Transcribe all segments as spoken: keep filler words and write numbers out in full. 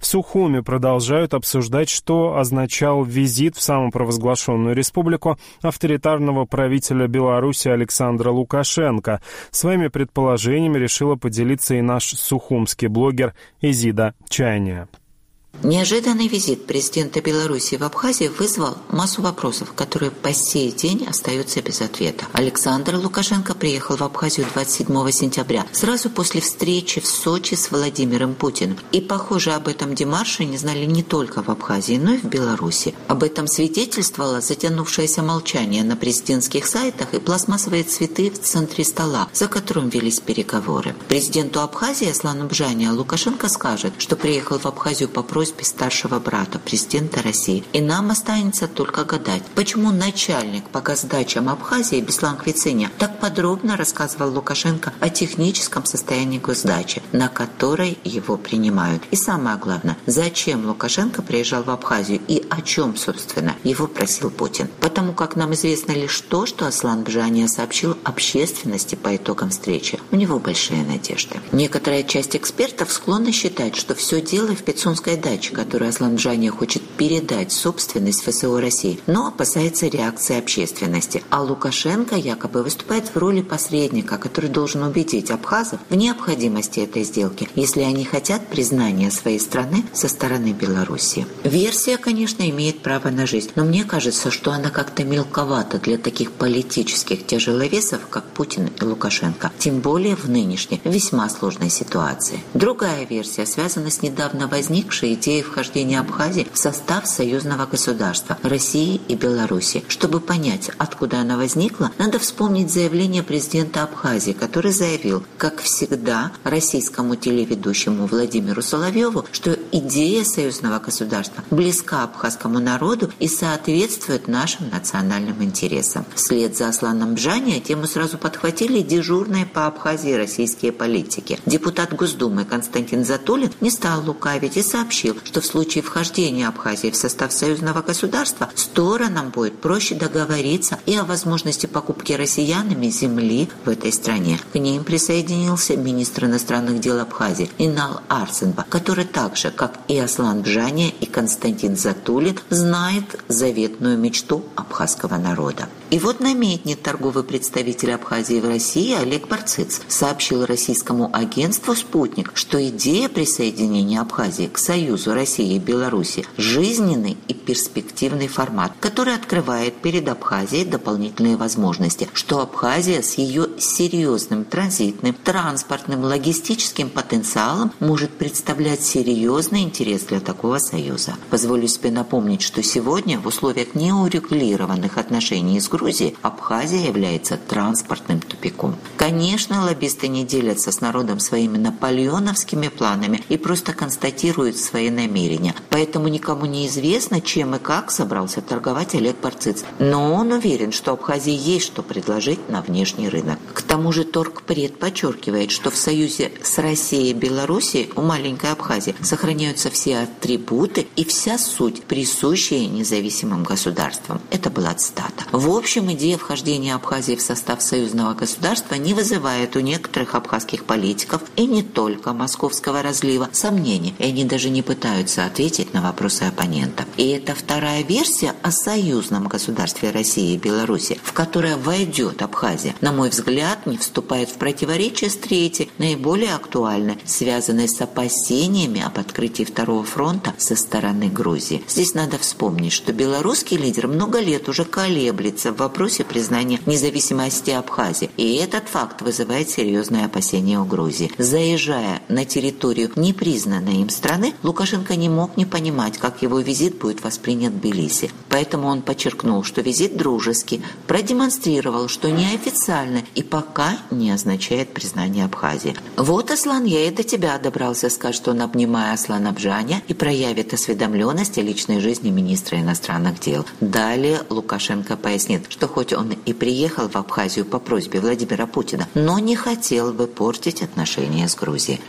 Сухуми продолжают обсуждать, что означал визит в самопровозглашенную республику авторитарного правителя Беларуси Александра Лукашенко. Своими предположениями решила поделиться и наш сухумский блогер Изида Чайния. Неожиданный визит президента Беларуси в Абхазию вызвал массу вопросов, которые по сей день остаются без ответа. Александр Лукашенко приехал в Абхазию двадцать седьмого сентября, сразу после встречи в Сочи с Владимиром Путиным. И, похоже, об этом демарше не знали не только в Абхазии, но и в Беларуси. Об этом свидетельствовало затянувшееся молчание на президентских сайтах и пластмассовые цветы в центре стола, за которым велись переговоры. Президенту Абхазии Аслану Бжане Лукашенко скажет, что приехал в Абхазию по просьбе старшего брата президента России. И нам останется только гадать, почему начальник по госдачам Абхазии Беслан Квицыня так подробно рассказывал Лукашенко о техническом состоянии госдачи, на которой его принимают. И самое главное, зачем Лукашенко приезжал в Абхазию и о чем, собственно, его просил Путин. Потому как нам известно лишь то, что Аслан Бжане сообщил общественности по итогам встречи. У него большие надежды. Некоторая часть экспертов склонна считать, что все дело в Пицунской даче, которую Аслан Бжане хочет передать собственность ФСО России, но опасается реакции общественности. А Лукашенко якобы выступает в роли посредника, который должен убедить абхазов в необходимости этой сделки, если они хотят признания своей страны со стороны Беларуси. Версия, конечно, имеет право на жизнь, но мне кажется, что она как-то мелковата для таких политических тяжеловесов, как Путин и Лукашенко, тем более в нынешней весьма сложной ситуации. Другая версия связана с недавно возникшей идеей вхождения Абхазии в состав союзного государства России и Беларуси. Чтобы понять, откуда она возникла, надо вспомнить заявление президента Абхазии, который заявил, как всегда, российскому телеведущему Владимиру Соловьеву, что идея союзного государства близка абхазскому народу и соответствует нашим национальным интересам. Вслед за Асланом Бжане тему сразу подхватили дежурные по Абхазии российские политики. Депутат Госдумы Константин Затулин не стал лукавить и сообщил, что в случае вхождения Абхазии в состав союзного государства сторонам будет проще договориться и о возможности покупки россиянами земли в этой стране. К ним присоединился министр иностранных дел Абхазии Инал Арсенба, который так же, как и Аслан Бжане и Константин Затулин, знает заветную мечту абхазского народа. И вот намеднит торговый представитель Абхазии в России Олег Барциц сообщил российскому агентству «Спутник», что идея присоединения Абхазии к Союзу России и Беларуси – жизненный и перспективный формат, который открывает перед Абхазией дополнительные возможности, что Абхазия с ее серьезным транзитным, транспортным, логистическим потенциалом может представлять серьезный интерес для такого союза. Позволю себе напомнить, что сегодня в условиях неурегулированных отношений с Грузией Абхазия является транспортным тупиком. Конечно, лоббисты не делятся с народом своими наполеоновскими планами и просто констатируют свои намерения. Поэтому никому не известно, чем и как собрался торговать Олег Барциц. Но он уверен, что Абхазии есть что предложить на внешний рынок. К тому же торгпред подчеркивает, что в союзе с Россией и Белоруссией у маленькой Абхазии сохраняются все атрибуты и вся суть, присущие независимым государствам. Это была цитата. В общем, идея вхождения Абхазии в состав союзного государства не вызывает у некоторых абхазских политиков и не только московского разлива сомнений, и они даже не пытаются ответить на вопросы оппонента. И это вторая версия о союзном государстве России и Беларуси, в которое войдет Абхазия, на мой взгляд, не вступает в противоречие с третьей, наиболее актуальной, связанной с опасениями об открытии второго фронта со стороны Грузии. Здесь надо вспомнить, что белорусский лидер много лет уже колеблется в вопросе признания независимости Абхазии, и этот факт вызывает серьезные опасения у Грузии. Заезжая на территорию непризнанной им страны, Лукашенко не мог не понимать, как его визит будет воспринят в Тбилиси. Поэтому он подчеркнул, что визит дружеский, продемонстрировал, что неофициально и пока не означает признание Абхазии. «Вот, Аслан, я и до тебя добрался», скажет он, обнимая Аслана Бжане, и проявит осведомленность о личной жизни министра иностранных дел. Далее Лукашенко пояснит, что хоть он и приехал в Абхазию по просьбе Владимира Путина, но не хотел бы портить отношения с Грузией.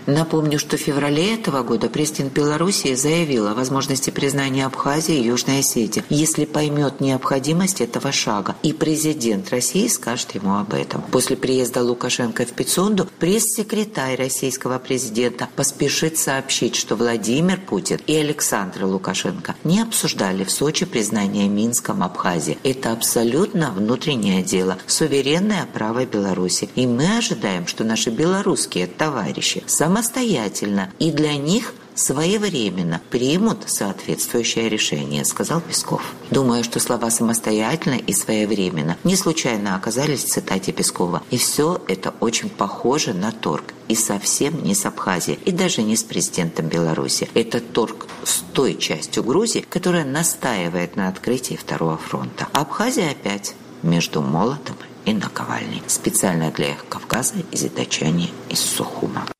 Напомню, что в феврале этого года президент Белоруссии заявил о возможности признания Абхазии и Южной Осетии, если поймет необходимость этого шага. И президент России скажет ему об этом. После приезда Лукашенко в Пицунду пресс-секретарь российского президента поспешит сообщить, что Владимир Путин и Александр Лукашенко не обсуждали в Сочи признание Минском Абхазии. Это абсолютно внутреннее дело, суверенное право Беларуси. И мы ожидаем, что наши белорусские товарищи самостоятельно и для них своевременно примут соответствующее решение, сказал Песков. Думаю, что слова «самостоятельно» и «своевременно» не случайно оказались в цитате Пескова. И все это очень похоже на торг. И совсем не с Абхазией, и даже не с президентом Беларуси. Это торг с той частью Грузии, которая настаивает на открытии второго фронта. Абхазия опять между молотом и наковальней. Специально для Кавказа из Дачани из Сухума.